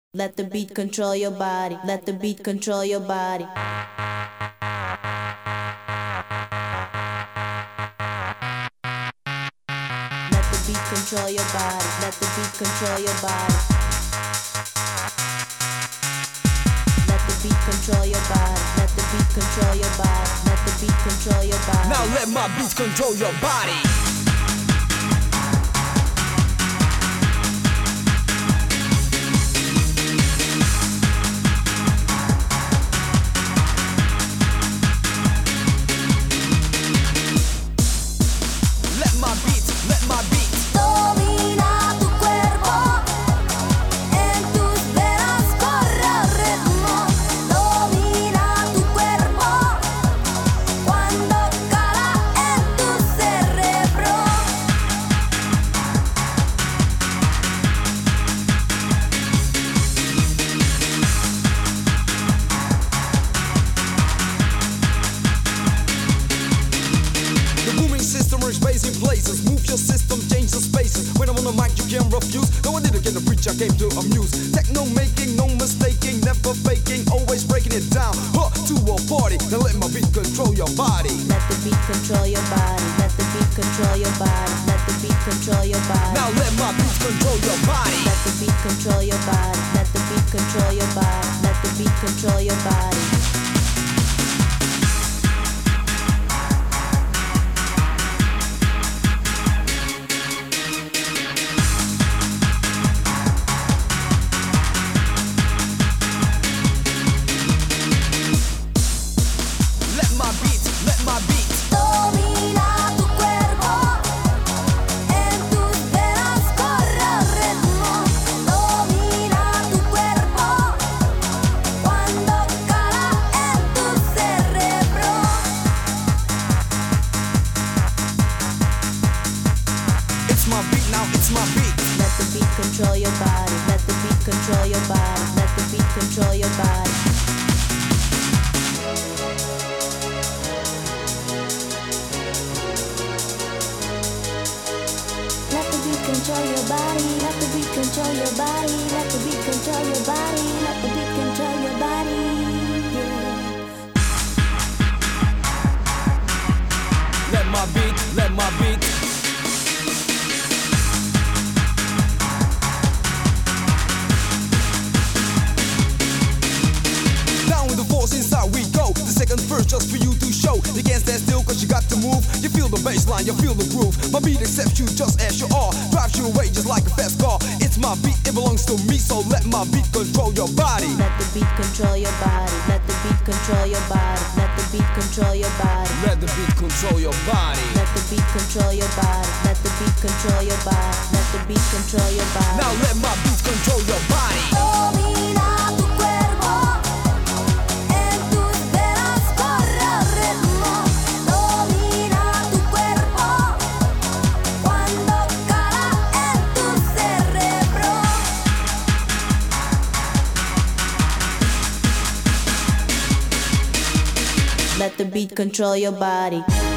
Let the beat control your body. Let the beat control your body. Let the beat control your body. Let the beat control your body. Let the beat control your body. Let the beat control your body. Let the beat control your body. Now let my beats control your body. Domina tu cuerpo, en tus venas corre el ritmo. Domina tu cuerpo, cuando cala en tu cerebro. The booming system works based in places. Move your system, change the spaces. When I'm on the mic, you can't refuse. No, I didn't get to preach, I came to amuse. Techno making, no mistaking, never faking, always breaking it down. To a party, now let my beat control your body. Let the beat control your body. Let the beat control your body. Let the beat control your body. Now let my beat control your body. Let the beat control your body. Let the beat control your body. Let the beat control your body. Let my beat. Domina tu cuerpo, en tus venas corre el ritmo. Domina tu cuerpo, cuando cala en tu cerebro. It's my beat now, it's my beat. Let the beat control your body. Let the beat control your body. Let the beat control your body. Let the beat control your body. Let the beat control your body. Let the beat control your body. Let the beat control your body. Yeah. Let my beat, let my beat. Down with the force, inside we go. The second verse just for you to show. You can't stand still cause you got to move. You feel the bass line, you feel the groove. My beat accepts you just as you are. Drives you away just like a fast car. It's my beat, it belongs to me. So let my beat control your body. Let the beat control your body. Let the beat control your body. Let the beat control your body. Let the beat control your body. Let the beat control your body. Let the beat control your body. Let the beat control your body. Now let my beat control your body. Domina tu cuerpo, en tus venas corre el ritmo. Domina tu cuerpo, cuando cala en tu cerebro. Let the beat control your body.